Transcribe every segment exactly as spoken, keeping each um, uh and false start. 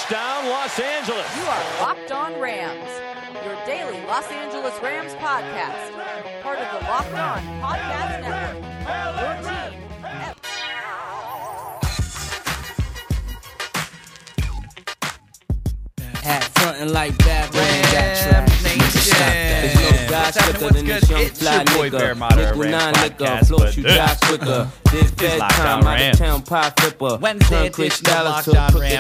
Touchdown, Los Angeles. You are Locked On Rams, your daily Los Angeles Rams podcast. Part of the Locked On Podcast Network. Your team. Hat frontin' like bad Rams Nation. There's no God slicker than this young fly nigga. Nickel nine liquor, float you die quicker. This bedtime out of town pie flipper. Wednesday edition of Locked On Rams.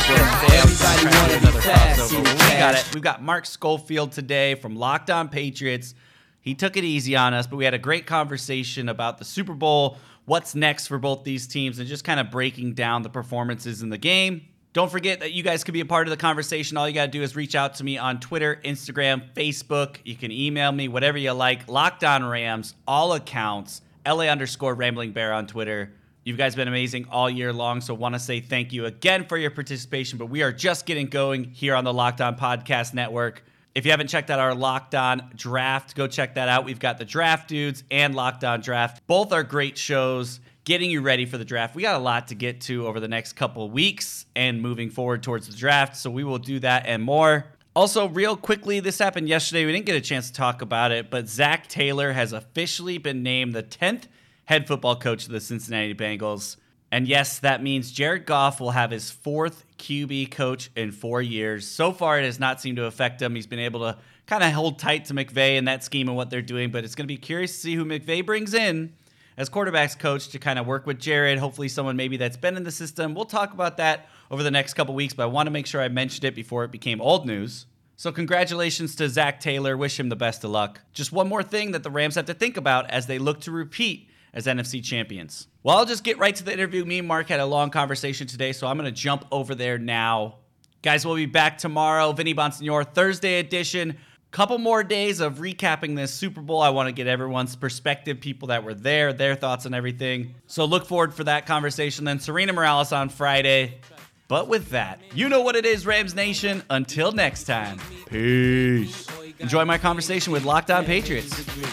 Everybody wanna be fast. We got it. We've got Mark Schofield today from Locked On Patriots. He took it easy on us, but we had a great conversation about the Super Bowl, what's next for both these teams, and just kind of breaking down the performances in the game. Don't forget that you guys could be a part of the conversation. All you got to do is reach out to me on Twitter, Instagram, Facebook. You can email me, whatever you like. Locked On Rams, all accounts. L A underscore Rambling Bear on Twitter. You guys been amazing all year long, so want to say thank you again for your participation. But we are just getting going here on the Locked On Podcast Network. If you haven't checked out our Locked On Draft, go check that out. We've got the Draft Dudes and Locked On Draft. Both are great shows getting you ready for the draft. We got a lot to get to over the next couple of weeks and moving forward towards the draft, so we will do that and more. Also, real quickly, this happened yesterday. We didn't get a chance to talk about it, but Zac Taylor has officially been named the tenth head football coach of the Cincinnati Bengals. And yes, that means Jared Goff will have his fourth Q B coach in four years. So far, it has not seemed to affect him. He's been able to kind of hold tight to McVay and that scheme and what they're doing, but it's going to be curious to see who McVay brings in as quarterback's coach to kind of work with Jared, hopefully someone maybe that's been in the system. We'll talk about that over the next couple weeks, but I want to make sure I mentioned it before it became old news. So congratulations to Zac Taylor. Wish him the best of luck. Just one more thing that the Rams have to think about as they look to repeat as N F C champions. Well, I'll just get right to the interview. Me and Mark had a long conversation today, so I'm going to jump over there now. Guys, we'll be back tomorrow. Vinny Bonsignor, Thursday edition. Couple more days of recapping this Super Bowl. I want to get everyone's perspective, people that were there, their thoughts on everything. So look forward for that conversation. Then Serena Morales on Friday. But with that, you know what it is, Rams Nation. Until next time, peace. Enjoy my conversation with Locked On Patriots.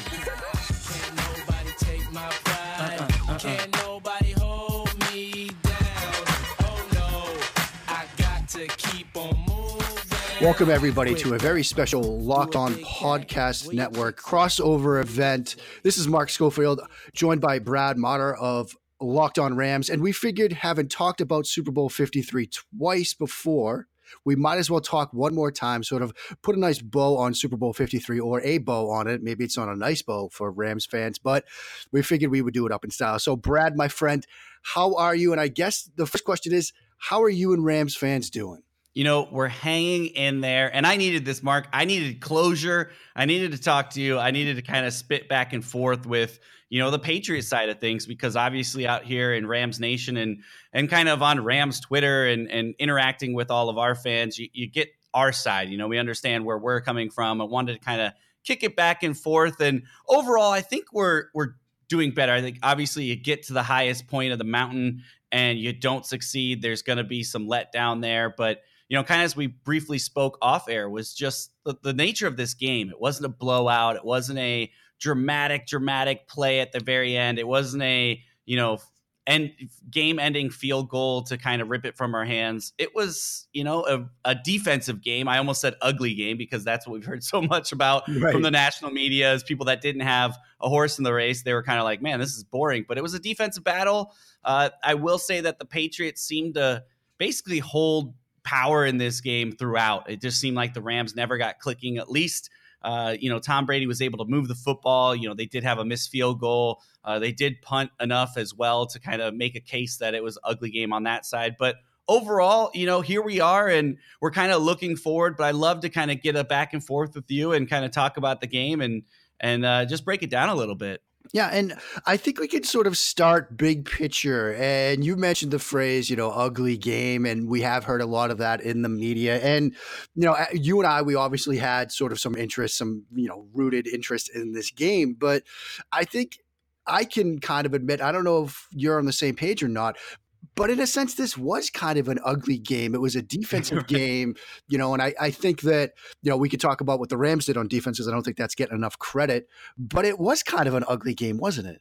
Welcome, everybody, to a very special Locked On Podcast Network crossover event. This is Mark Schofield, joined by Brad Motter of Locked On Rams. And we figured, having talked about Super Bowl fifty-three twice before, we might as well talk one more time, sort of put a nice bow on Super Bowl fifty-three, or a bow on it. Maybe it's not a nice bow for Rams fans, but we figured we would do it up in style. So, Brad, my friend, how are you? And I guess the first question is, how are you and Rams fans doing? You know, we're hanging in there, and I needed this, Mark. I needed closure. I needed to talk to you. I needed to kind of spit back and forth with, you know, the Patriots side of things, because obviously out here in Rams Nation and and kind of on Rams Twitter and, and interacting with all of our fans, you, you get our side. You know, we understand where we're coming from. I wanted to kind of kick it back and forth. And overall, I think we're we're doing better. I think obviously you get to the highest point of the mountain and you don't succeed. There's going to be some letdown there, but you know, kind of as we briefly spoke off air, was just the, the nature of this game. It wasn't a blowout. It wasn't a dramatic, dramatic play at the very end. It wasn't a, you know, end, game-ending field goal to kind of rip it from our hands. It was, you know, a, a defensive game. I almost said ugly game because that's what we've heard so much about right. from the national media as people that didn't have a horse in the race. They were kind of like, man, this is boring. But it was a defensive battle. Uh, I will say that the Patriots seemed to basically hold power in this game throughout. It just seemed like the Rams never got clicking. At least, uh, you know, Tom Brady was able to move the football. You know, they did have a missed field goal. Uh, they did punt enough as well to kind of make a case that it was an ugly game on that side. But overall, you know, here we are and we're kind of looking forward. But I love to kind of get a back and forth with you and kind of talk about the game and and uh, just break it down a little bit. Yeah, and I think we could sort of start big picture. And you mentioned the phrase, you know, ugly game, and we have heard a lot of that in the media. And, you know, you and I, we obviously had sort of some interest, some, you know, rooted interest in this game. But I think I can kind of admit, I don't know if you're on the same page or not, but in a sense, this was kind of an ugly game. It was a defensive right. game, you know, and I, I think that, you know, we could talk about what the Rams did on defenses. I don't think that's getting enough credit, but it was kind of an ugly game, wasn't it?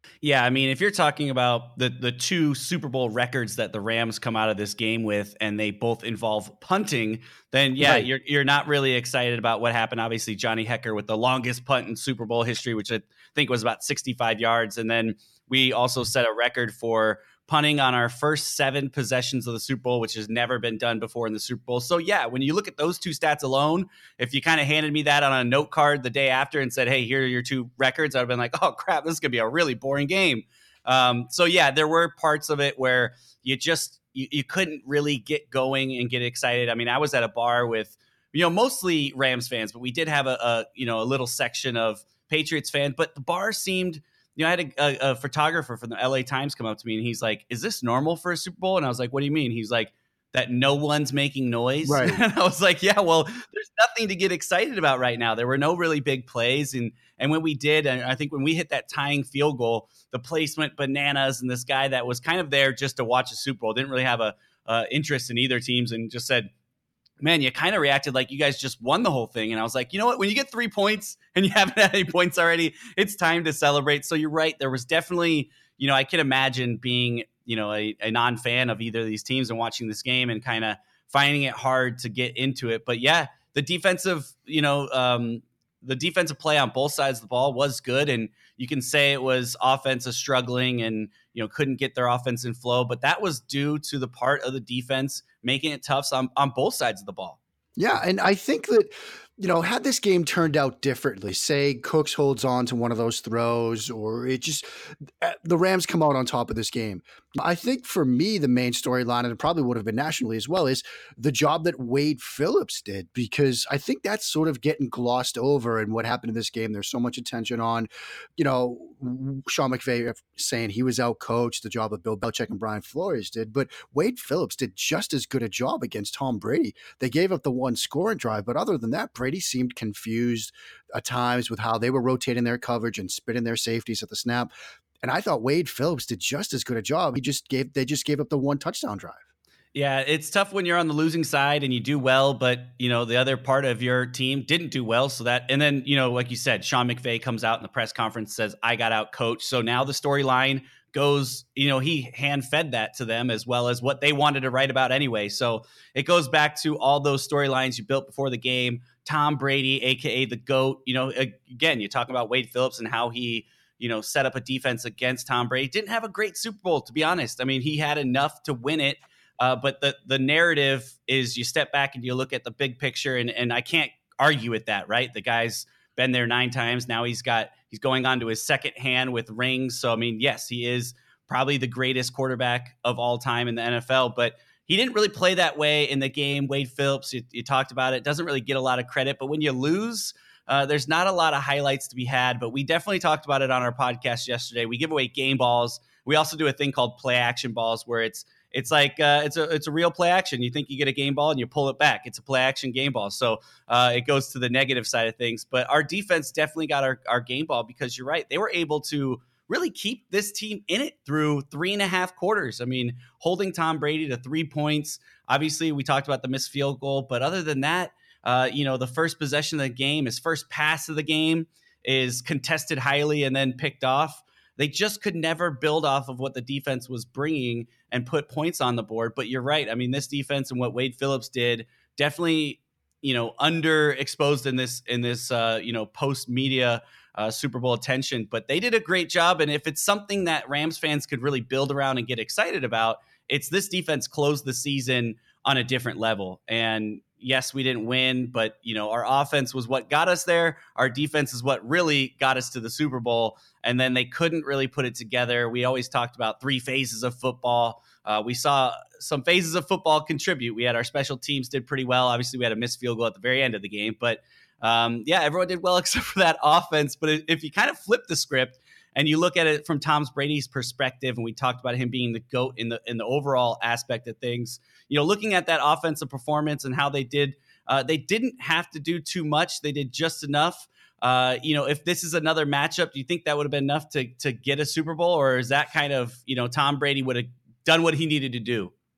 Yeah, I mean, if you're talking about the the two Super Bowl records that the Rams come out of this game with, and they both involve punting, then yeah, right. you're you're not really excited about what happened. Obviously, Johnny Hekker with the longest punt in Super Bowl history, which I think was about sixty-five yards, and then we also set a record for punting on our first seven possessions of the Super Bowl, which has never been done before in the Super Bowl. So yeah, when you look at those two stats alone, if you kind of handed me that on a note card the day after and said, hey, here are your two records, I'd have been like, oh crap, this is gonna be a really boring game. Um, so yeah, there were parts of it where you just, you, you couldn't really get going and get excited. I mean, I was at a bar with, you know, mostly Rams fans, but we did have a, a you know, a little section of Patriots fans, but the bar seemed, you know, I had a, a, a photographer from the L A Times come up to me and he's like, is this normal for a Super Bowl? And I was like, what do you mean? He's like, that no one's making noise. Right. And I was like, yeah, well, there's nothing to get excited about right now. There were no really big plays. And and when we did, and I think when we hit that tying field goal, the place went bananas. And this guy that was kind of there just to watch a Super Bowl didn't really have a uh, interest in either teams and just said, man, you kind of reacted like you guys just won the whole thing. And I was like, you know what? When you get three points and you haven't had any points already, it's time to celebrate. So you're right. There was definitely, you know, I can imagine being, you know, a, a non-fan of either of these teams and watching this game and kind of finding it hard to get into it. But yeah, the defensive, you know, um, the defensive play on both sides of the ball was good. And you can say it was offensive struggling and, you know, couldn't get their offense in flow, but that was due to the part of the defense making it tough on, on both sides of the ball. Yeah. And I think that, you know, had this game turned out differently, say Cooks holds on to one of those throws or it just, the Rams come out on top of this game. I think for me, the main storyline, and it probably would have been nationally as well, is the job that Wade Phillips did, because I think that's sort of getting glossed over in what happened in this game. There's so much attention on, you know, Sean McVay saying he was out coached, the job that Bill Belichick and Brian Flores did, but Wade Phillips did just as good a job against Tom Brady. They gave up the one scoring drive, but other than that, Brady seemed confused at times with how they were rotating their coverage and spitting their safeties at the snap. And I thought Wade Phillips did just as good a job. He just gave, they just gave up the one touchdown drive. Yeah, it's tough when you're on the losing side and you do well, but you know, the other part of your team didn't do well. So that, and then, you know, like you said, Sean McVay comes out in the press conference, says, I got out coached. So now the storyline goes, you know, he hand fed that to them as well as what they wanted to write about anyway. So it goes back to all those storylines you built before the game. Tom Brady, A K A the GOAT, you know, again, you talk about Wade Phillips and how he, you know, set up a defense against Tom Brady. Didn't have a great Super Bowl, to be honest. I mean, he had enough to win it. Uh, but the the narrative is you step back and you look at the big picture, and and I can't argue with that, right? The guy's been there nine times. Now he's got he's going on to his second hand with rings. So I mean, yes, he is probably the greatest quarterback of all time in the N F L, but he didn't really play that way in the game. Wade Phillips, you, you talked about it, doesn't really get a lot of credit. But when you lose, uh, there's not a lot of highlights to be had. But we definitely talked about it on our podcast yesterday. We give away game balls. We also do a thing called play action balls, where it's It's like uh, it's a it's a real play action. You think you get a game ball and you pull it back. It's a play action game ball. So uh, it goes to the negative side of things. But our defense definitely got our, our game ball because you're right. They were able to really keep this team in it through three and a half quarters. I mean, holding Tom Brady to three points. Obviously, we talked about the missed field goal. But other than that, uh, you know, the first possession of the game, his first pass of the game is contested highly and then picked off. They just could never build off of what the defense was bringing and put points on the board. But you're right. I mean, this defense and what Wade Phillips did definitely, you know, underexposed in this in this uh, you know post media uh, Super Bowl attention. But they did a great job. And if it's something that Rams fans could really build around and get excited about, it's this defense closed the season on a different level. And yes, we didn't win, but you know, our offense was what got us there. Our defense is what really got us to the Super Bowl. And then they couldn't really put it together. We always talked about three phases of football. Uh, we saw some phases of football contribute. We had our special teams did pretty well. Obviously, we had a missed field goal at the very end of the game, but um, yeah, everyone did well except for that offense. But if you kind of flip the script and you look at it from Tom Brady's perspective, and we talked about him being the GOAT in the in the overall aspect of things, you know, looking at that offensive performance and how they did, uh, they didn't have to do too much. They did just enough. Uh, you know, if this is another matchup, do you think that would have been enough to to get a Super Bowl, or is that kind of, you know, Tom Brady would have done what he needed to do?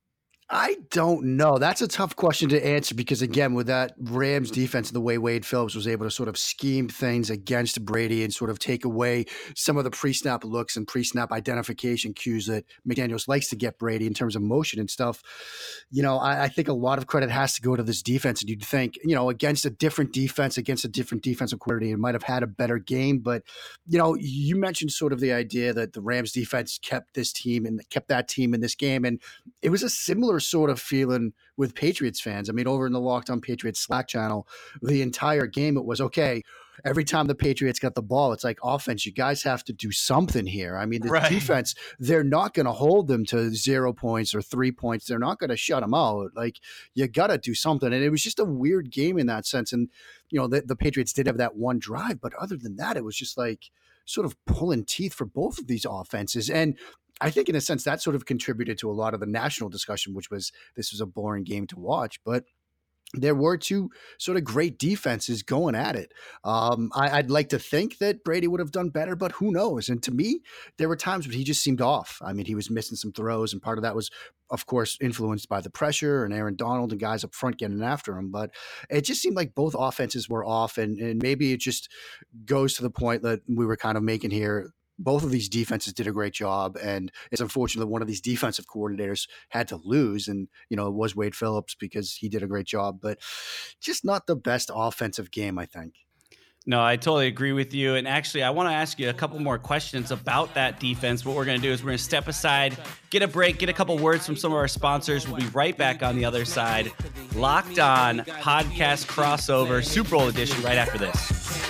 I don't know. That's a tough question to answer because, again, with that Rams defense and the way Wade Phillips was able to sort of scheme things against Brady and sort of take away some of the pre-snap looks and pre-snap identification cues that McDaniels likes to get Brady in terms of motion and stuff, you know, I, I think a lot of credit has to go to this defense. And you'd think, you know, against a different defense, against a different defensive coordinator, it might have had a better game. But, you know, you mentioned sort of the idea that the Rams defense kept this team and kept that team in this game. And it was a similar sort of feeling with Patriots fans. I mean, over in the Locked On Patriots Slack channel, the entire game, it was okay. Every time the Patriots got the ball, it's like, offense, you guys have to do something here. I mean, the Right. defense, they're not going to hold them to zero points or three points. They're not going to shut them out. Like, you got to do something. And it was just a weird game in that sense. And, you know, the, the Patriots did have that one drive, but other than that, it was just like sort of pulling teeth for both of these offenses. And I think in a sense that sort of contributed to a lot of the national discussion, which was this was a boring game to watch. But there were two sort of great defenses going at it. Um, I, I'd like to think that Brady would have done better, but who knows? And to me, there were times when he just seemed off. I mean, he was missing some throws, and part of that was, of course, influenced by the pressure and Aaron Donald and guys up front getting after him. But it just seemed like both offenses were off, and, and maybe it just goes to the point that we were kind of making here. Both of these defenses did a great job, and it's unfortunate that one of these defensive coordinators had to lose, and you know it was Wade Phillips because he did a great job, but just not the best offensive game, I think. No, I totally agree with you. And actually, I want to ask you a couple more questions about that defense. What we're going to do is we're going to step aside, get a break, get a couple words from some of our sponsors. We'll be right back on the other side. Locked On Podcast Crossover Super Bowl edition right after this.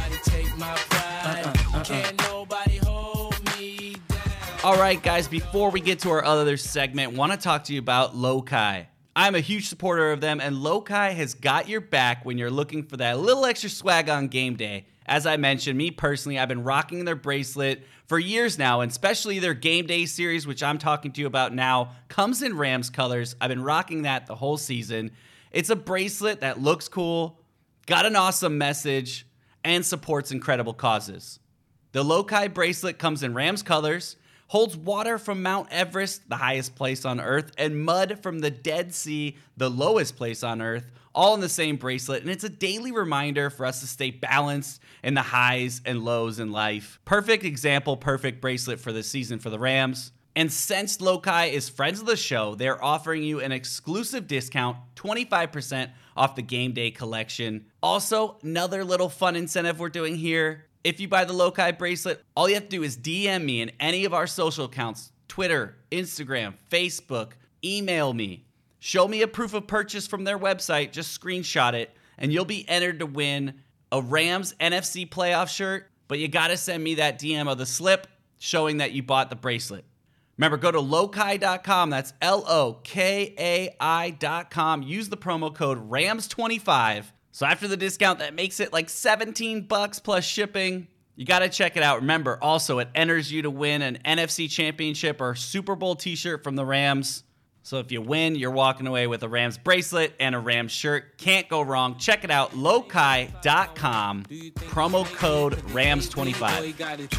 All right, guys, before we get to our other segment, want to talk to you about Lokai. I'm a huge supporter of them, and Lokai has got your back when you're looking for that little extra swag on game day. As I mentioned, me personally, I've been rocking their bracelet for years now, and especially their game day series, which I'm talking to you about now, comes in Rams colors. I've been rocking that the whole season. It's a bracelet that looks cool, got an awesome message, and supports incredible causes. The Lokai bracelet comes in Rams colors, holds water from Mount Everest, the highest place on Earth, and mud from the Dead Sea, the lowest place on Earth, all in the same bracelet. And it's a daily reminder for us to stay balanced in the highs and lows in life. Perfect example, perfect bracelet for this season for the Rams. And since Lokai is friends of the show, they're offering you an exclusive discount, twenty-five percent off the game day collection. Also, another little fun incentive we're doing here. If you buy the Lokai bracelet, all you have to do is D M me in any of our social accounts, Twitter, Instagram, Facebook, email me. Show me a proof of purchase from their website, just screenshot it, and you'll be entered to win a Rams N F C playoff shirt, but you gotta send me that D M of the slip showing that you bought the bracelet. Remember, go to lokai dot com, that's L O K A I dot com, use the promo code Rams twenty-five. So after the discount, that makes it like seventeen bucks plus shipping. You got to check it out. Remember, also, it enters you to win an N F C championship or Super Bowl t-shirt from the Rams. So if you win, you're walking away with a Rams bracelet and a Rams shirt. Can't go wrong. Check it out, lokai dot com, promo code Rams twenty-five.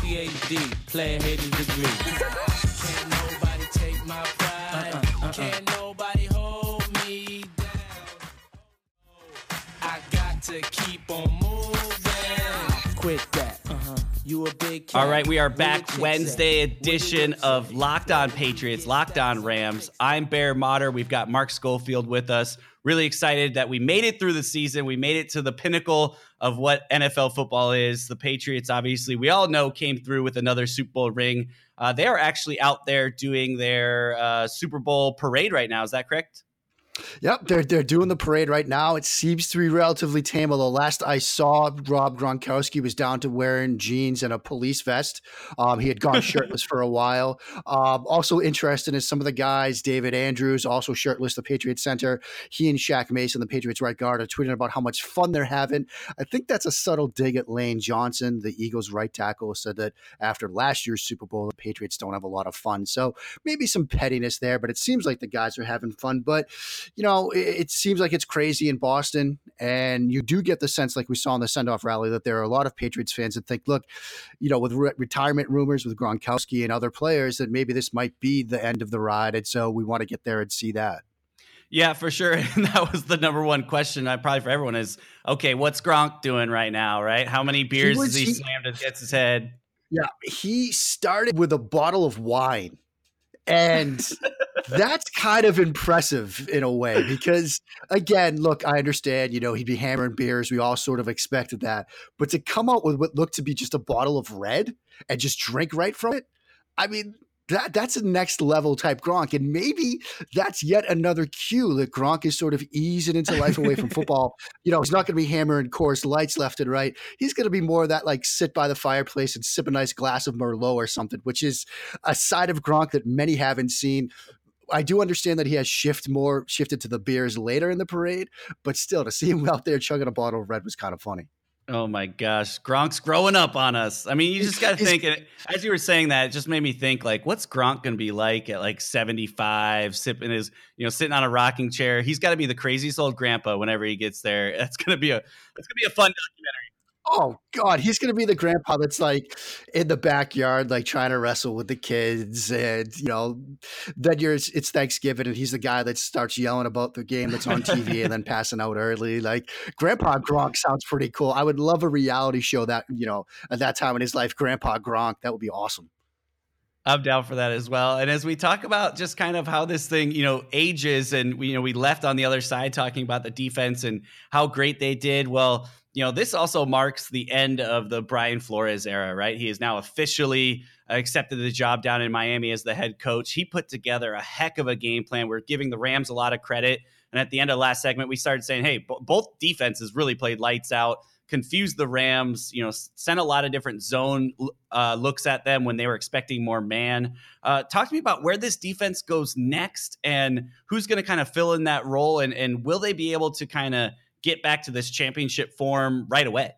To keep on moving. Quit that. Uh-huh. You a big cat. All right, we are back. Wednesday edition of Locked On Patriots, Locked On Rams. I'm Bear Motter. We've got Mark Schofield with us. Really excited that we made it through the season. We made it to the pinnacle of what N F L football is. The Patriots, obviously, we all know, came through with another Super Bowl ring. Uh, they are actually out there doing their uh, Super Bowl parade right now. Is that correct? Yep, they're they're doing the parade right now. It seems to be relatively tame, although last I saw, Rob Gronkowski was down to wearing jeans and a police vest. Um, he had gone shirtless for a while. Um, also interesting is some of the guys, David Andrews, also shirtless, the Patriots center. He and Shaq Mason, the Patriots right guard, are tweeting about how much fun they're having. I think that's a subtle dig at Lane Johnson, the Eagles right tackle, said that after last year's Super Bowl, the Patriots don't have a lot of fun. So maybe some pettiness there, but it seems like the guys are having fun. But you know, it, it seems like it's crazy in Boston, And you do get the sense, like we saw in the send-off rally, that there are a lot of Patriots fans that think, look, you know, with re- retirement rumors with Gronkowski and other players, that maybe this might be the end of the ride. And so we want to get there and see that. Yeah, for sure. And that was the number one question I probably for everyone is, okay, what's Gronk doing right now, right? How many beers he was, has he, he slammed against his head? Yeah, he started with a bottle of wine. And that's kind of impressive in a way because, again, look, I understand, you know, he'd be hammering beers. We all sort of expected that. But to come out with what looked to be just a bottle of red and just drink right from it, I mean, that that's a next level type Gronk. And maybe that's yet another cue that Gronk is sort of easing into life away from football. You know, he's not going to be hammering Coors Lights left and right. He's going to be more of that, like, sit by the fireplace and sip a nice glass of Merlot or something, which is a side of Gronk that many haven't seen. I do understand that he has shift more shifted to the beers later in the parade, but still, to see him out there chugging a bottle of red was kind of funny. Oh my gosh, Gronk's growing up on us. I mean, you just got to think, as you were saying that, it just made me think, like, what's Gronk going to be like at like seventy-five, sipping his, you know, sitting on a rocking chair? He's got to be the craziest old grandpa whenever he gets there. That's going to be a, that's going to be a fun documentary. Oh God, he's going to be the grandpa that's like in the backyard, like trying to wrestle with the kids. And, you know, then you're, it's Thanksgiving and he's the guy that starts yelling about the game that's on T V and then passing out early. Like Grandpa Gronk sounds pretty cool. I would love a reality show that, you know, at that time in his life, Grandpa Gronk, that would be awesome. I'm down for that as well. And as we talk about just kind of how this thing, you know, ages and we, you know, we left on the other side talking about the defense and how great they did. Well, you know, this also marks the end of the Brian Flores era, right? He is now officially accepted the job down in Miami as the head coach. He put together a heck of a game plan. We're giving the Rams a lot of credit. And at the end of the last segment, we started saying, hey, b- both defenses really played lights out, confused the Rams, you know, sent a lot of different zone uh, looks at them when they were expecting more man. Uh, talk to me about where this defense goes next and who's going to kind of fill in that role. And, and will they be able to kind of get back to this championship form right away?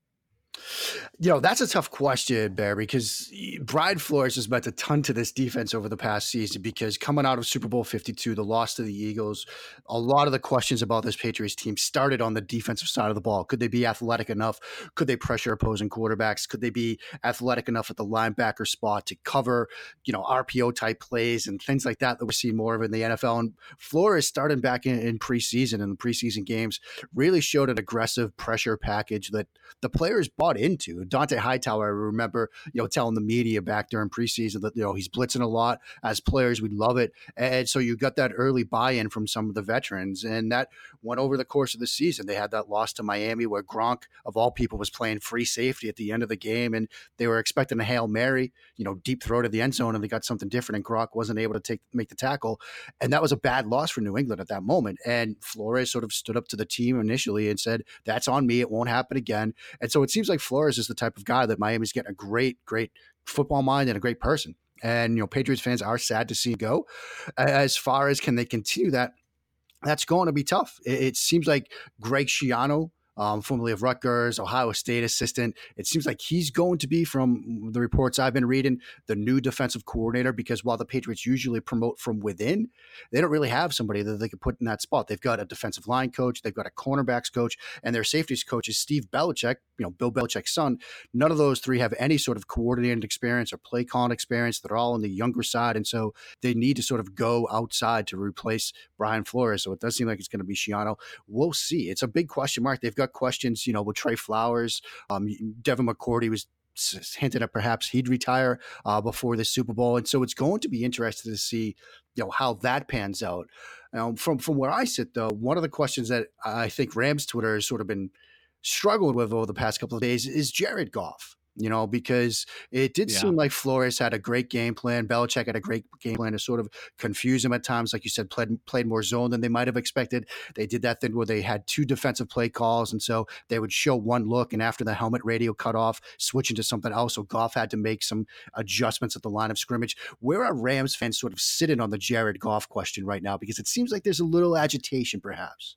You know, that's a tough question, Bear, because Brian Flores has meant a ton to this defense over the past season because coming out of Super Bowl fifty-two, the loss to the Eagles, a lot of the questions about this Patriots team started on the defensive side of the ball. Could they be athletic enough? Could they pressure opposing quarterbacks? Could they be athletic enough at the linebacker spot to cover, you know, R P O type plays and things like that that we're seeing more of in the N F L? And Flores, starting back in, in preseason and the preseason games, really showed an aggressive pressure package that the players bought into. Dante Hightower, I remember, you know, telling the media back during preseason that, you know, he's blitzing a lot. As players, we love it. And so you got that early buy-in from some of the veterans. And that went over the course of the season. They had that loss to Miami where Gronk, of all people, was playing free safety at the end of the game. And they were expecting a Hail Mary, you know, deep throw to the end zone, and they got something different. And Gronk wasn't able to take make the tackle. And that was a bad loss for New England at that moment. And Flores sort of stood up to the team initially and said, that's on me. It won't happen again. And so it seems like Flores is the type of guy that Miami's getting a great, great football mind and a great person. And, you know, Patriots fans are sad to see him go. As far as can they continue that, that's going to be tough. It, it seems like Greg Schiano, Um, formerly of Rutgers, Ohio State assistant. It seems like he's going to be, from the reports I've been reading, the new defensive coordinator, because while the Patriots usually promote from within, they don't really have somebody that they could put in that spot. They've got a defensive line coach, they've got a cornerbacks coach, and their safeties coach is Steve Belichick, you know, Bill Belichick's son. None of those three have any sort of coordinated experience or play calling experience. They're all on the younger side, and so they need to sort of go outside to replace Brian Flores. So it does seem like it's going to be Schiano. We'll see. It's a big question mark. They've got questions, you know, with Trey Flowers. Um, Devin McCourty was hinted at perhaps he'd retire uh, before the Super Bowl. And so it's going to be interesting to see, you know, how that pans out. Um, from, from where I sit, though, one of the questions that I think Rams Twitter has sort of been struggling with over the past couple of days is Jared Goff. You know, because it did yeah. seem like Flores had a great game plan. Belichick had a great game plan to sort of confuse him at times. Like you said, played, played more zone than they might have expected. They did that thing where they had two defensive play calls. And so they would show one look, and after the helmet radio cut off, switch into something else. So Goff had to make some adjustments at the line of scrimmage. Where are Rams fans sort of sitting on the Jared Goff question right now? Because it seems like there's a little agitation, perhaps.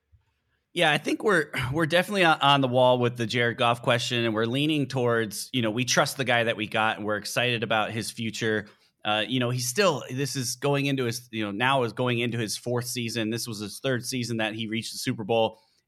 Yeah, I think we're we're definitely on the wall with the Jared Goff question, and we're leaning towards, you know, we trust the guy that we got, and we're excited about his future. Uh, you know, he's still, this is going into his, you know, now is going into his fourth season. This was his third season that he reached the Super Bowl.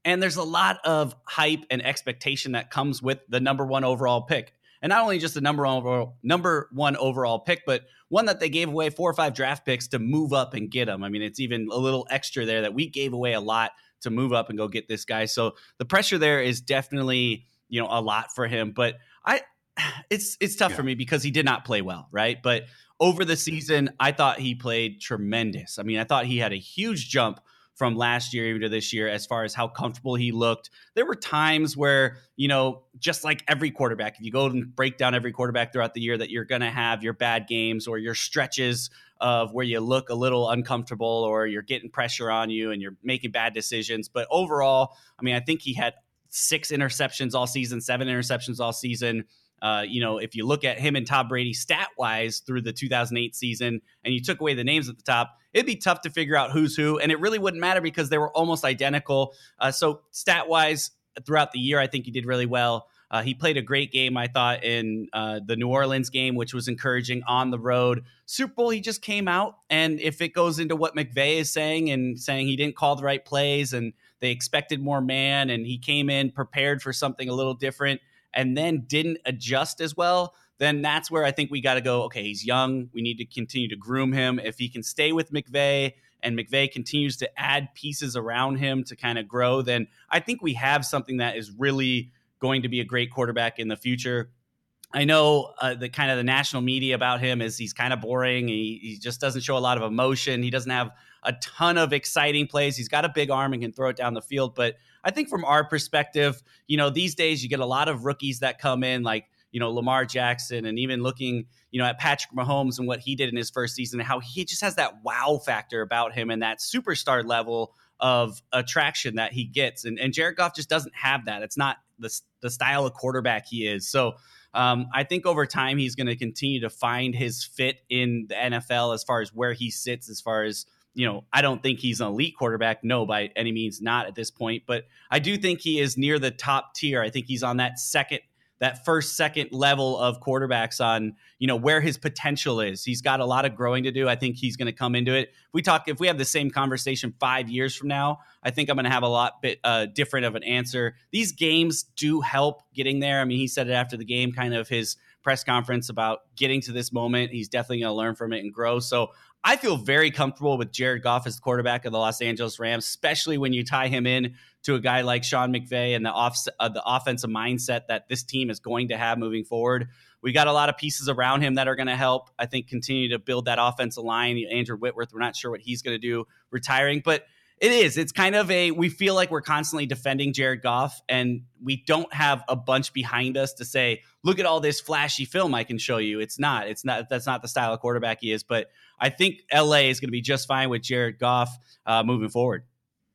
And there's a lot of hype and expectation that comes with the number one overall pick. And not only just the number one overall, number one overall pick, but one that they gave away four or five draft picks to move up and get him. I mean, it's even a little extra there that we gave away a lot to move up and go get this guy. So the pressure there is definitely, you know, a lot for him. But I, it's it's tough yeah. for me because he did not play well, right? But over the season, I thought he played tremendous. I mean, I thought he had a huge jump from last year even to this year as far as how comfortable he looked. There were times where, you know, just like every quarterback, if you go and break down every quarterback throughout the year, that you're going to have your bad games or your stretches of where you look a little uncomfortable or you're getting pressure on you and you're making bad decisions. But overall, I mean, I think he had six interceptions all season, seven interceptions all season. Uh, you know, if you look at him and Tom Brady stat-wise through the two thousand eight season and you took away the names at the top, it'd be tough to figure out who's who, and it really wouldn't matter because they were almost identical. Uh, so stat-wise, throughout the year, I think he did really well. Uh, he played a great game, I thought, in uh, the New Orleans game, which was encouraging on the road. Super Bowl, he just came out, and if it goes into what McVay is saying and saying he didn't call the right plays and they expected more man and he came in prepared for something a little different, and then didn't adjust as well, then that's where I think we got to go, okay, he's young. We need to continue to groom him. If he can stay with McVay and McVay continues to add pieces around him to kind of grow, then I think we have something that is really going to be a great quarterback in the future. I know uh, the kind of the national media about him is he's kind of boring. He, he just doesn't show a lot of emotion. He doesn't have a ton of exciting plays. He's got a big arm and can throw it down the field. But I think from our perspective, you know, these days you get a lot of rookies that come in like, you know, Lamar Jackson, and even looking, you know, at Patrick Mahomes and what he did in his first season, how he just has that wow factor about him and that superstar level of attraction that he gets. And, and Jared Goff just doesn't have that. It's not the, the style of quarterback he is. So um, I think over time he's going to continue to find his fit in the N F L as far as where he sits, as far as, you know, I don't think he's an elite quarterback. No, by any means not at this point. But I do think he is near the top tier. I think he's on that second, that first, second level of quarterbacks on, you know, where his potential is. He's got a lot of growing to do. I think he's going to come into it. If we talk, if we have the same conversation five years from now, I think I'm going to have a lot bit uh, different of an answer. These games do help getting there. I mean, he said it after the game, kind of his press conference about getting to this moment. He's definitely going to learn from it and grow. So I feel very comfortable with Jared Goff as the quarterback of the Los Angeles Rams, especially when you tie him in to a guy like Sean McVay and the off, uh, the offensive mindset that this team is going to have moving forward. We got a lot of pieces around him that are going to help, I think, continue to build that offensive line. Andrew Whitworth, we're not sure what he's going to do retiring, but it is. It's kind of a, we feel like we're constantly defending Jared Goff, and we don't have a bunch behind us to say, look at all this flashy film I can show you. It's not, it's not, that's not the style of quarterback he is. But I think L A is going to be just fine with Jared Goff uh, moving forward.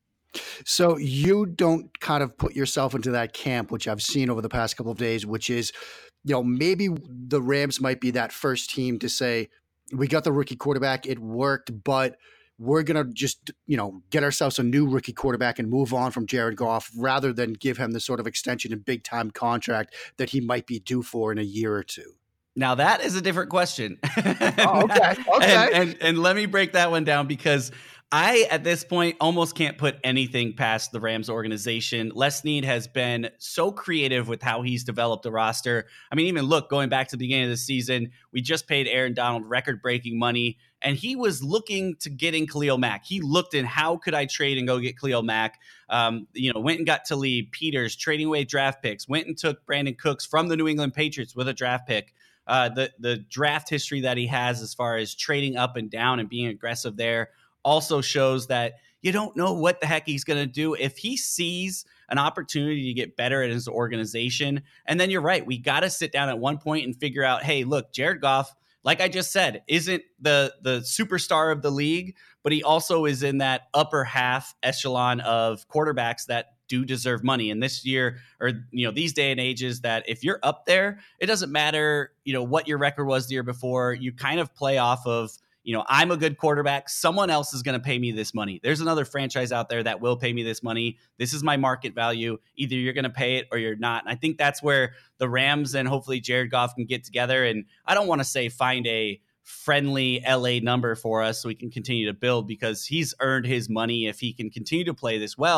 So you don't kind of put yourself into that camp, which I've seen over the past couple of days, which is, you know, maybe the Rams might be that first team to say, we got the rookie quarterback, it worked, but we're going to just, you know, get ourselves a new rookie quarterback and move on from Jared Goff rather than give him the sort of extension and big time contract that he might be due for in a year or two. Now that is a different question. Oh, okay. Okay. and, and, and let me break that one down, because I, at this point, almost can't put anything past the Rams organization. Les Snead has been so creative with how he's developed a roster. I mean, even look, going back to the beginning of the season, we just paid Aaron Donald record-breaking money, and he was looking to getting Khalil Mack. He looked in how could I trade and go get Khalil Mack. Um, you know, went and got Talib, Peters, trading away draft picks, went and took Brandon Cooks from the New England Patriots with a draft pick. Uh, the, the draft history that he has as far as trading up and down and being aggressive there also shows that you don't know what the heck he's going to do. If he sees an opportunity to get better at his organization, and then you're right, we got to sit down at one point and figure out, hey, look, Jared Goff, like I just said, isn't the the superstar of the league, but he also is in that upper half echelon of quarterbacks that do deserve money. And this year, or, you know, these day and ages, that if you're up there, it doesn't matter, you know, what your record was the year before. You kind of play off of, you know, I'm a good quarterback. Someone else is going to pay me this money. There's another franchise out there that will pay me this money. This is my market value. Either you're going to pay it or you're not. And I think that's where the Rams and hopefully Jared Goff can get together. And I don't want to say find a friendly L A number for us so we can continue to build, because he's earned his money if he can continue to play this well.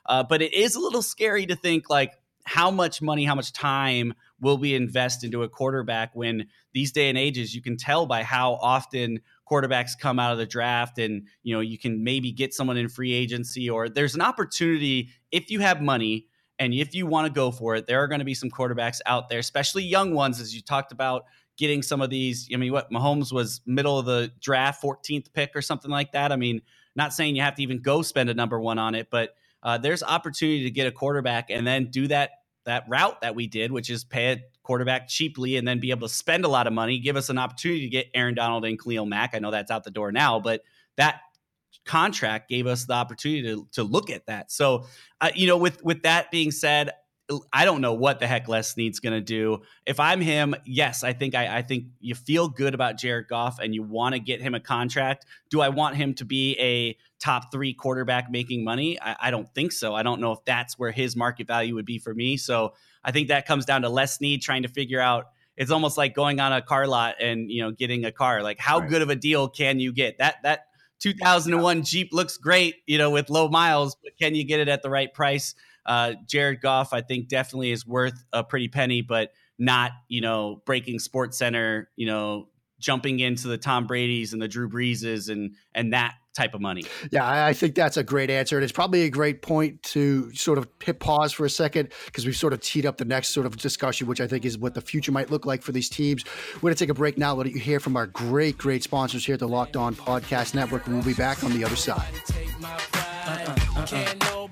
Uh, but it is a little scary to think like how much money, how much time will we invest into a quarterback when these day and ages, you can tell by how often quarterbacks come out of the draft, and you know you can maybe get someone in free agency, or there's an opportunity if you have money and if you want to go for it. There are going to be some quarterbacks out there, especially young ones, as you talked about, getting some of these. I mean, what Mahomes was middle of the draft, fourteenth pick or something like that. I mean, not saying you have to even go spend a number one on it, but uh, there's opportunity to get a quarterback and then do that that route that we did, which is pay a quarterback cheaply and then be able to spend a lot of money, give us an opportunity to get Aaron Donald and Khalil Mack. I know that's out the door now, but that contract gave us the opportunity to, to look at that. So, uh, you know, with, with that being said, I don't know what the heck Les Snead's going to do. If I'm him, yes, I think I, I think you feel good about Jared Goff and you want to get him a contract. Do I want him to be a top three quarterback making money? I, I don't think so. I don't know if that's where his market value would be for me. So I think that comes down to Les Snead trying to figure out. It's almost like going on a car lot and, you know, getting a car. Like, how right. good of a deal can you get? That that two thousand one yeah. Jeep looks great, you know, with low miles, but can you get it at the right price? Uh, Jared Goff, I think, definitely is worth a pretty penny, but not, you know, breaking Sports Center, you know, jumping into the Tom Brady's and the Drew Breeses and and that type of money. Yeah, I think that's a great answer. And it's probably a great point to sort of hit pause for a second, because we've sort of teed up the next sort of discussion, which I think is what the future might look like for these teams. We're going to take a break now. Let you hear from our great, great sponsors here at the Locked On Podcast Network. And we'll be back on the other side. Uh-uh, uh-uh.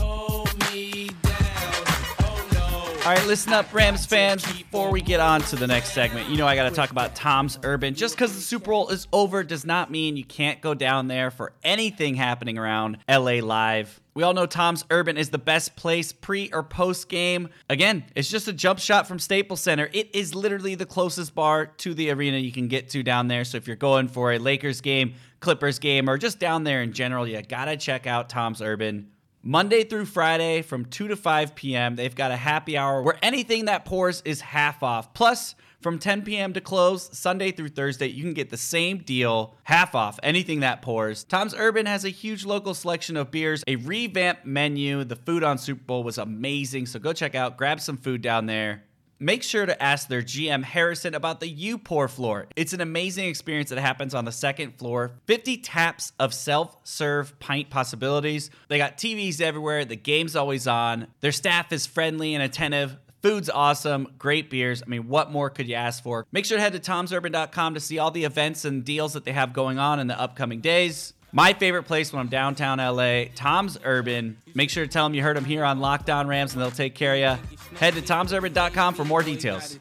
All right, listen up, Rams fans. Before we get on to the next segment, you know I got to talk about Tom's Urban. Just because the Super Bowl is over does not mean you can't go down there for anything happening around L A Live. We all know Tom's Urban is the best place pre or post game. Again, it's just a jump shot from Staples Center. It is literally the closest bar to the arena you can get to down there. So if you're going for a Lakers game, Clippers game, or just down there in general, you got to check out Tom's Urban. Monday through Friday from two to five p.m. They've got a happy hour where anything that pours is half off. Plus, from ten p.m. to close, Sunday through Thursday, you can get the same deal, half off, anything that pours. Tom's Urban has a huge local selection of beers, a revamped menu. The food on Super Bowl was amazing, so go check out, grab some food down there. Make sure to ask their G M Harrison about the You Pour floor. It's an amazing experience that happens on the second floor. fifty taps of self-serve pint possibilities. They got T Vs everywhere. The game's always on. Their staff is friendly and attentive. Food's awesome. Great beers. I mean, what more could you ask for? Make sure to head to toms urban dot com to see all the events and deals that they have going on in the upcoming days. My favorite place when I'm downtown L A, Tom's Urban. Make sure to tell them you heard them here on Locked On Rams, and they'll take care of you. Head to toms urban dot com for more details.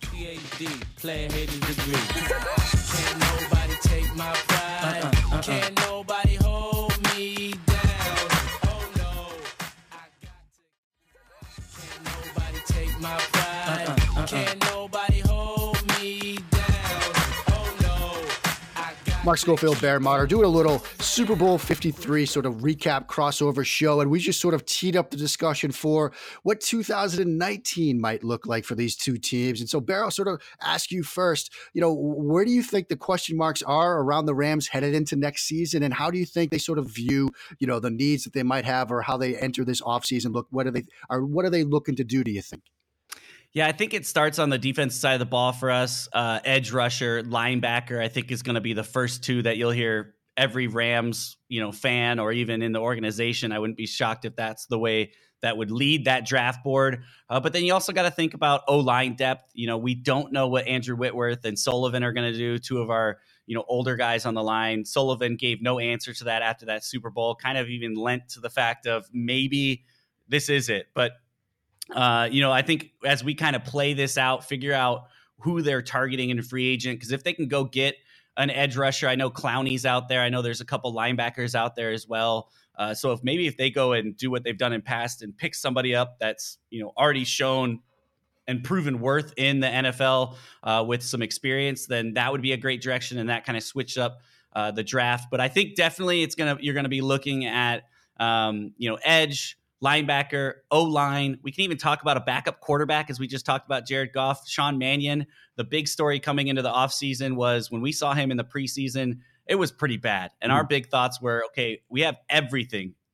Can't nobody hold me down. Oh no, I got to. Can't nobody take my pride. Can't nobody hold me down. Oh no. Mark Schofield, Bear Motter, doing a little Super Bowl fifty-three sort of recap crossover show. And we just sort of teed up the discussion for what two thousand nineteen might look like for these two teams. And so, Bear, I'll sort of ask you first, you know, where do you think the question marks are around the Rams headed into next season? And how do you think they sort of view, you know, the needs that they might have, or how they enter this offseason? Look, what are they, or what are they looking to do, do you think? Yeah, I think it starts on the defensive side of the ball for us. Uh, edge rusher, linebacker, I think is going to be the first two that you'll hear every Rams, you know, fan or even in the organization. I wouldn't be shocked if that's the way that would lead that draft board. Uh, but then you also got to think about O-line depth. You know, we don't know what Andrew Whitworth and Sullivan are going to do, two of our, you know, older guys on the line. Sullivan gave no answer to that after that Super Bowl, kind of even lent to the fact of maybe this is it. But Uh, you know, I think as we kind of play this out, figure out who they're targeting in a free agent, because if they can go get an edge rusher, I know Clowney's out there. I know there's a couple linebackers out there as well. Uh, so if maybe if they go and do what they've done in past and pick somebody up that's, you know, already shown and proven worth in the N F L uh, with some experience, then that would be a great direction, and that kind of switched up uh, the draft. But I think definitely it's gonna you're gonna be looking at um, you know, edge, linebacker, O-line. We can even talk about a backup quarterback, as we just talked about Jared Goff. Sean Mannion, the big story coming into the offseason was when we saw him in the preseason, it was pretty bad. And mm-hmm. our big thoughts were, okay, we have everything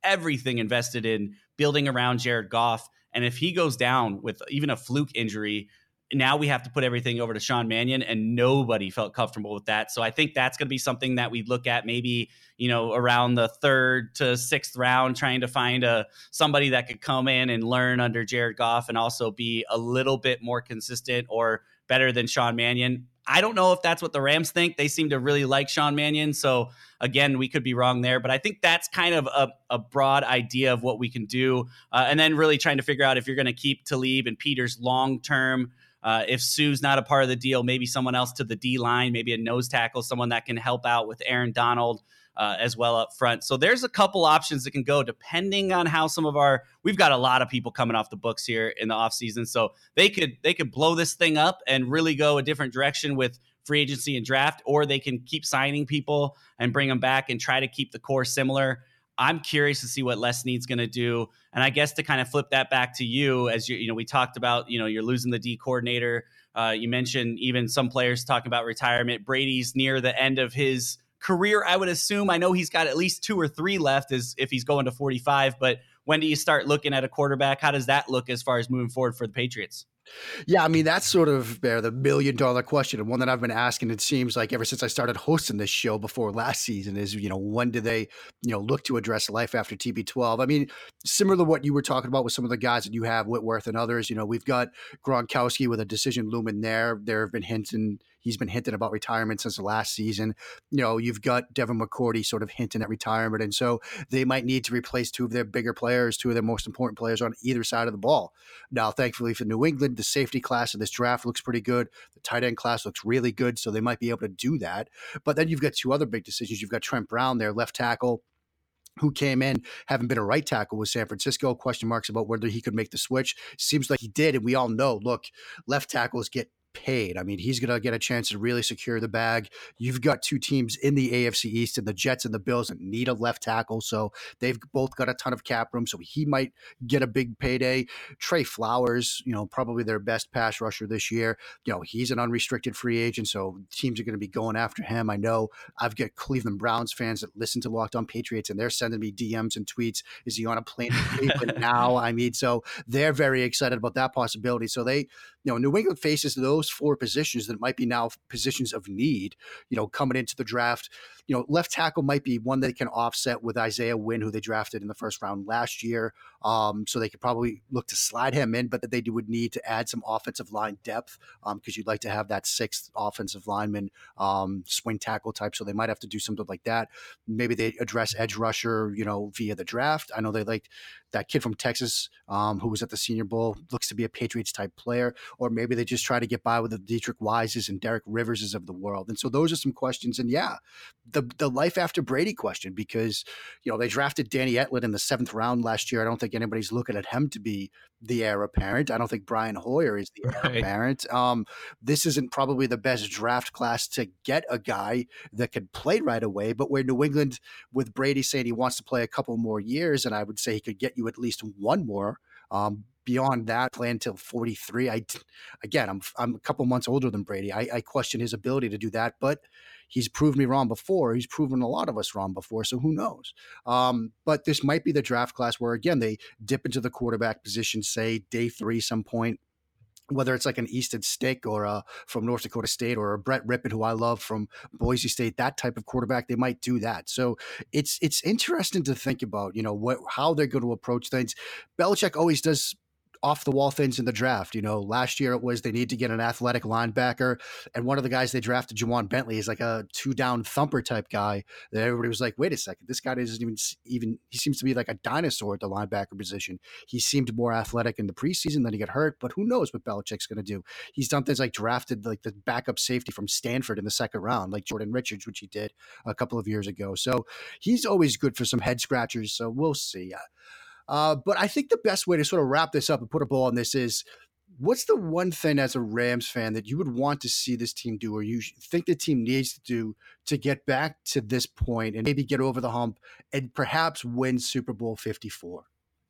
everything invested in building around Jared Goff. And if he goes down with even a fluke injury, now we have to put everything over to Sean Mannion, and nobody felt comfortable with that. So I think that's going to be something that we look at maybe, you know, around the third to sixth round, trying to find a somebody that could come in and learn under Jared Goff and also be a little bit more consistent or better than Sean Mannion. I don't know if that's what the Rams think. They seem to really like Sean Mannion. So again, we could be wrong there, but I think that's kind of a, a broad idea of what we can do. Uh, and then really trying to figure out if you're going to keep Talib and Peters long-term. Uh, if Sue's not a part of the deal, maybe someone else to the D line, maybe a nose tackle, someone that can help out with Aaron Donald uh, as well up front. So there's a couple options that can go depending on how some of our, we've got a lot of people coming off the books here in the offseason. So they could, they could blow this thing up and really go a different direction with free agency and draft, or they can keep signing people and bring them back and try to keep the core similar. I'm curious to see what Les Snead's going to do. And I guess to kind of flip that back to you, as you, you know, we talked about, you know, you're losing the D coordinator. Uh, you mentioned even some players talking about retirement. Brady's near the end of his career, I would assume. I know he's got at least two or three left as if he's going to forty-five, but when do you start looking at a quarterback? How does that look as far as moving forward for the Patriots? Yeah, I mean, that's sort of Bear, the million dollar question, and one that I've been asking, it seems like ever since I started hosting this show before last season is, you know, when do they, you know, look to address life after T B twelve? I mean, similar to what you were talking about with some of the guys that you have, Whitworth and others, you know, we've got Gronkowski with a decision looming there. There have been hinting, he's been hinting about retirement since the last season. You know, you've got Devin McCourty sort of hinting at retirement, and so they might need to replace two of their bigger players, two of their most important players on either side of the ball. Now, thankfully for New England, the safety class of this draft looks pretty good. The tight end class looks really good, so they might be able to do that. But then you've got two other big decisions. You've got Trent Brown there, left tackle, who came in, having been a right tackle with San Francisco, question marks about whether he could make the switch. Seems like he did, and we all know, look, left tackles get paid. I mean, he's going to get a chance to really secure the bag. You've got two teams in the A F C East, and the Jets and the Bills, that need a left tackle, so they've both got a ton of cap room, so he might get a big payday. Trey Flowers, you know, probably their best pass rusher this year. You know, he's an unrestricted free agent, so teams are going to be going after him. I know I've got Cleveland Browns fans that listen to Locked On Patriots, and they're sending me D Ms and tweets. Is he on a plane to Cleveland now? I mean, so they're very excited about that possibility. So they, you know, New England faces those four positions that might be now positions of need, you know, coming into the draft. You know, left tackle might be one that can offset with Isaiah Wynn, who they drafted in the first round last year. Um, so they could probably look to slide him in, but that they would need to add some offensive line depth um, because you'd like to have that sixth offensive lineman um, swing tackle type. So they might have to do something like that. Maybe they address edge rusher, you know, via the draft. I know they like that kid from Texas um, who was at the Senior Bowl, looks to be a Patriots type player, or maybe they just try to get by with the Dietrich Wises and Derek Riverses of the world. And so those are some questions. And yeah, the the life after Brady question, because, you know, they drafted Danny Etlin in the seventh round last year. I don't think anybody's looking at him to be the heir apparent. I don't think Brian Hoyer is the right. heir apparent. Um, this isn't probably the best draft class to get a guy that could play right away, but where New England, with Brady saying he wants to play a couple more years, and I would say he could get you at least one more. Um, beyond that, play until forty-three. I, again, I'm I'm a couple months older than Brady. I, I question his ability to do that, but he's proved me wrong before. He's proven a lot of us wrong before, so who knows? Um, but this might be the draft class where, again, they dip into the quarterback position, say day three some point, whether it's like an Easton Stick or a, from North Dakota State, or a Brett Rippon, who I love, from Boise State, that type of quarterback, they might do that. So it's it's interesting to think about, you know, what how they're going to approach things. Belichick always does off the wall things in the draft. You know, last year it was they need to get an athletic linebacker, and one of the guys they drafted, Juwan Bentley, is like a two down thumper type guy that everybody was like, wait a second, this guy doesn't even even he seems to be like a dinosaur at the linebacker position. He seemed more athletic in the preseason, then he got hurt, but who knows what Belichick's going to do. He's done things like drafted like the backup safety from Stanford in the second round, like Jordan Richards, which he did a couple of years ago. So he's always good for some head scratchers. So we'll see. Uh, but I think the best way to sort of wrap this up and put a bow on this is, what's the one thing as a Rams fan that you would want to see this team do, or you think the team needs to do to get back to this point and maybe get over the hump and perhaps win Super Bowl fifty-four?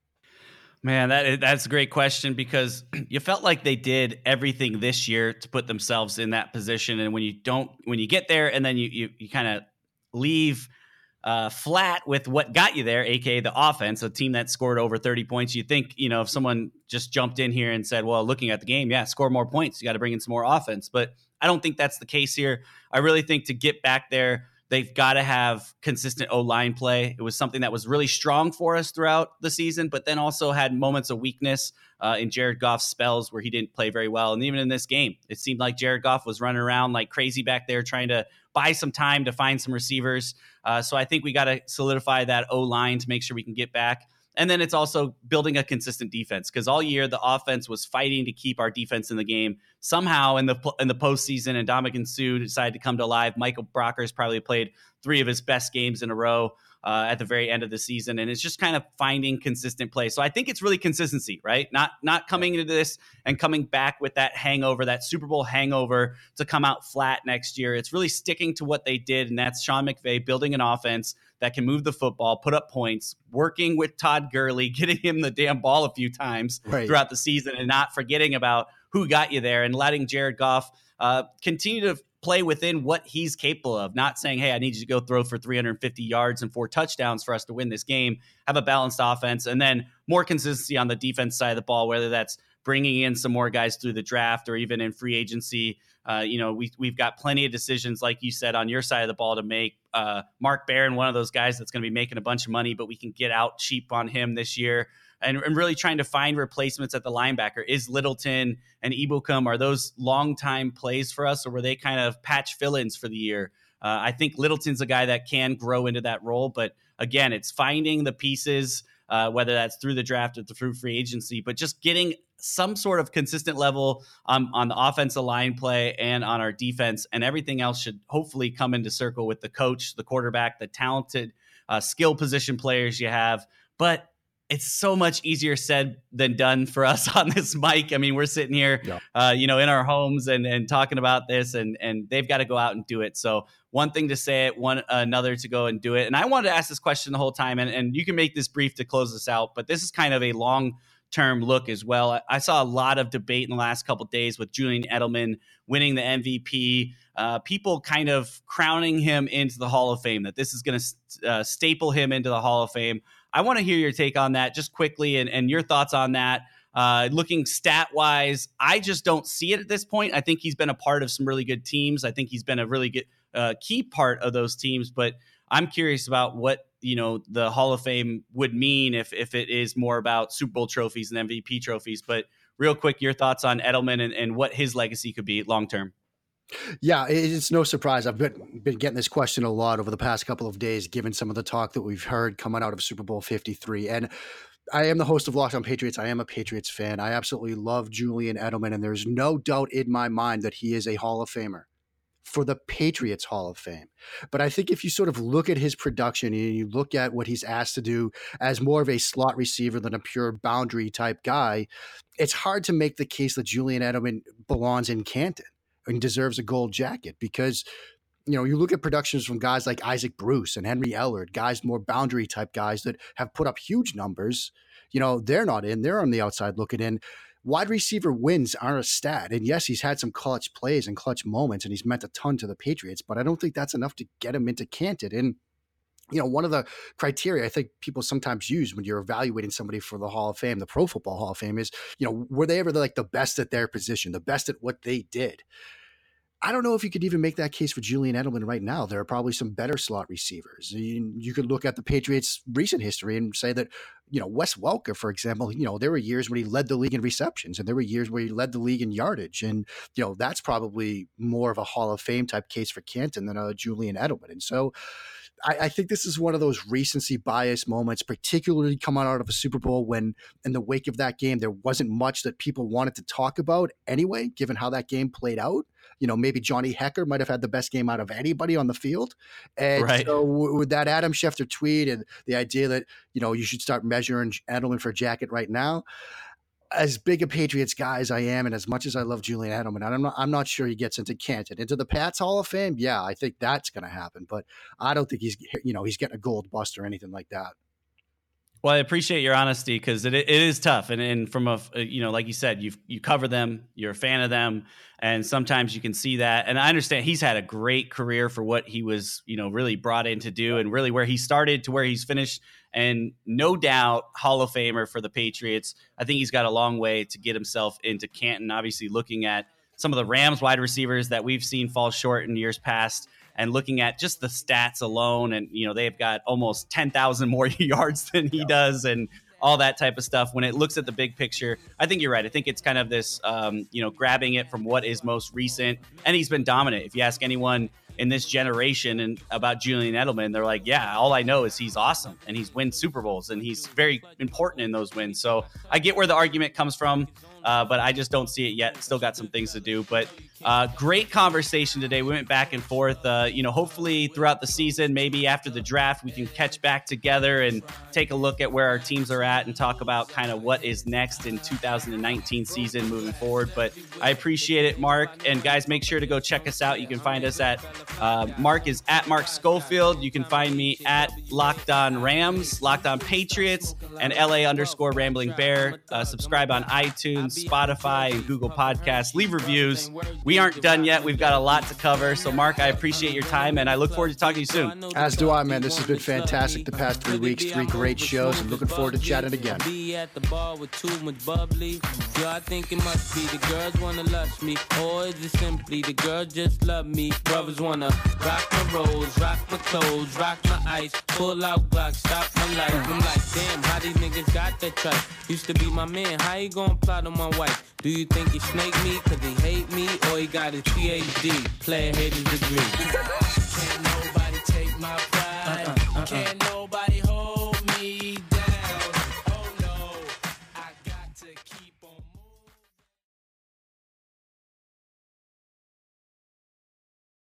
Man, that that's a great question, because you felt like they did everything this year to put themselves in that position. And when you don't, when you get there and then you you, you kind of leave uh, flat with what got you there, aka the offense, a team that scored over thirty points. You think, you know, if someone just jumped in here and said, well, looking at the game, yeah, score more points, you got to bring in some more offense. But I don't think that's the case here. I really think to get back there, they've got to have consistent O-line play. It was something that was really strong for us throughout the season, but then also had moments of weakness uh, in Jared Goff's spells where he didn't play very well. And even in this game, it seemed like Jared Goff was running around like crazy back there trying to buy some time to find some receivers. Uh, so I think we got to solidify that O-line to make sure we can get back. And then it's also building a consistent defense, because all year the offense was fighting to keep our defense in the game. Somehow in the in the postseason, and Ndamukong Suh decided to come to life. Michael Brockers probably played three of his best games in a row uh, at the very end of the season, and it's just kind of finding consistent play. So I think it's really consistency, right? Not not coming into this and coming back with that hangover, that Super Bowl hangover, to come out flat next year. It's really sticking to what they did, and that's Sean McVay building an offense that can move the football, put up points, working with Todd Gurley, getting him the damn ball a few times right. throughout the season, and not forgetting about who got you there, and letting Jared Goff uh, continue to play within what he's capable of, not saying, hey, I need you to go throw for three hundred fifty yards and four touchdowns for us to win this game. Have a balanced offense, and then more consistency on the defense side of the ball, whether that's bringing in some more guys through the draft or even in free agency. Uh, you know, we, we've got plenty of decisions, like you said, on your side of the ball to make. Uh, Mark Barron, one of those guys that's going to be making a bunch of money, but we can get out cheap on him this year. And, and really trying to find replacements at the linebacker. Is Littleton and Ebukam, are those long-time plays for us, or were they kind of patch fill-ins for the year? Uh, I think Littleton's a guy that can grow into that role. But again, it's finding the pieces, uh, whether that's through the draft or through free agency, but just getting some sort of consistent level um, on the offensive line play and on our defense, and everything else should hopefully come into circle with the coach, the quarterback, the talented uh, skill position players you have. But it's so much easier said than done for us on this mic. I mean, we're sitting here, yeah. uh, you know, in our homes and, and talking about this, and, and they've got to go out and do it. So one thing to say it, one another to go and do it. And I wanted to ask this question the whole time, and, and you can make this brief to close this out, but this is kind of a long term look as well. I, I saw a lot of debate in the last couple of days with Julian Edelman winning the M V P, uh, people kind of crowning him into the Hall of Fame, that this is going to uh, staple him into the Hall of Fame. I want to hear your take on that just quickly, and, and your thoughts on that. Uh, looking stat-wise, I just don't see it at this point. I think he's been a part of some really good teams. I think he's been a really good uh, key part of those teams, but I'm curious about what, you know, the Hall of Fame would mean if if it is more about Super Bowl trophies and M V P trophies. But real quick, your thoughts on Edelman and, and what his legacy could be long-term. Yeah, it's no surprise. I've been, been getting this question a lot over the past couple of days, given some of the talk that we've heard coming out of Super Bowl fifty-three. And I am the host of Locked On Patriots. I am a Patriots fan. I absolutely love Julian Edelman, and there's no doubt in my mind that he is a Hall of Famer for the Patriots Hall of Fame. But I think if you sort of look at his production and you look at what he's asked to do as more of a slot receiver than a pure boundary type guy, it's hard to make the case that Julian Edelman belongs in Canton and deserves a gold jacket, because, you know, you look at productions from guys like Isaac Bruce and Henry Ellard, guys, more boundary type guys that have put up huge numbers. You know, they're not in, they're on the outside looking in. Wide receiver wins aren't a stat. And yes, he's had some clutch plays and clutch moments, and he's meant a ton to the Patriots, but I don't think that's enough to get him into Canton. And, you know, one of the criteria I think people sometimes use when you're evaluating somebody for the Hall of Fame, the Pro Football Hall of Fame, is, you know, were they ever like the best at their position, the best at what they did? I don't know if you could even make that case for Julian Edelman right now. There are probably some better slot receivers. You, you could look at the Patriots' recent history and say that, you know, Wes Welker, for example, you know, there were years when he led the league in receptions, and there were years where he led the league in yardage. And, you know, that's probably more of a Hall of Fame type case for Canton than a Julian Edelman. And so I, I think this is one of those recency bias moments, particularly coming out of a Super Bowl when, in the wake of that game, there wasn't much that people wanted to talk about anyway, given how that game played out. You know, maybe Johnny Hekker might have had the best game out of anybody on the field. And right. so with that Adam Schefter tweet and the idea that, you know, you should start measuring Edelman for a jacket right now, as big a Patriots guy as I am, and as much as I love Julian Edelman, I'm not, I'm not sure he gets into Canton. Into the Pats Hall of Fame, yeah, I think that's going to happen. But I don't think he's, you know, he's getting a gold bust or anything like that. Well, I appreciate your honesty because it it is tough, and and from a you know, like you said, you you cover them, you're a fan of them, and sometimes you can see that. And I understand he's had a great career for what he was, you know, really brought in to do, and really where he started to where he's finished. And no doubt, Hall of Famer for the Patriots. I think he's got a long way to get himself into Canton. Obviously, looking at some of the Rams wide receivers that we've seen fall short in years past. And looking at just the stats alone, and, you know, they've got almost ten thousand more yards than he does and all that type of stuff. When it looks at the big picture, I think you're right. I think it's kind of this, um, you know, grabbing it from what is most recent. And he's been dominant. If you ask anyone in this generation and about Julian Edelman, they're like, yeah, all I know is he's awesome and he's win Super Bowls and he's very important in those wins. So I get where the argument comes from. Uh, but I just don't see it yet. Still got some things to do. But uh, great conversation today. We went back and forth. Uh, you know, hopefully throughout the season, maybe after the draft, we can catch back together and take a look at where our teams are at and talk about kind of what is next in two thousand nineteen season moving forward. But I appreciate it, Mark. And guys, make sure to go check us out. You can find us at uh, Mark is at Mark Schofield. You can find me at Locked On Rams, Locked On Patriots, and L A underscore Rambling Bear. Uh, subscribe on iTunes, Spotify, and Google Podcasts. Leave reviews. We aren't done yet. We've got a lot to cover. So, Mark, I appreciate your time, and I look forward to talking to you soon. As do I, man. This has been fantastic the past three weeks. Three great shows. I'm looking forward to chatting again. Be at the bar with too much bubbly. Yeah, I think it must be the girls want to lust me, or is it simply the girls just love me? Brothers want to rock my rolls, rock my clothes, rock my ice, pull out Glock, stop my life. I'm like, damn, how these niggas got that trust? Used to be my man. How you gonna plot on my wife? Do you think he snake me cause he hate me, or he got his P H D, player haters degree? Can't nobody take my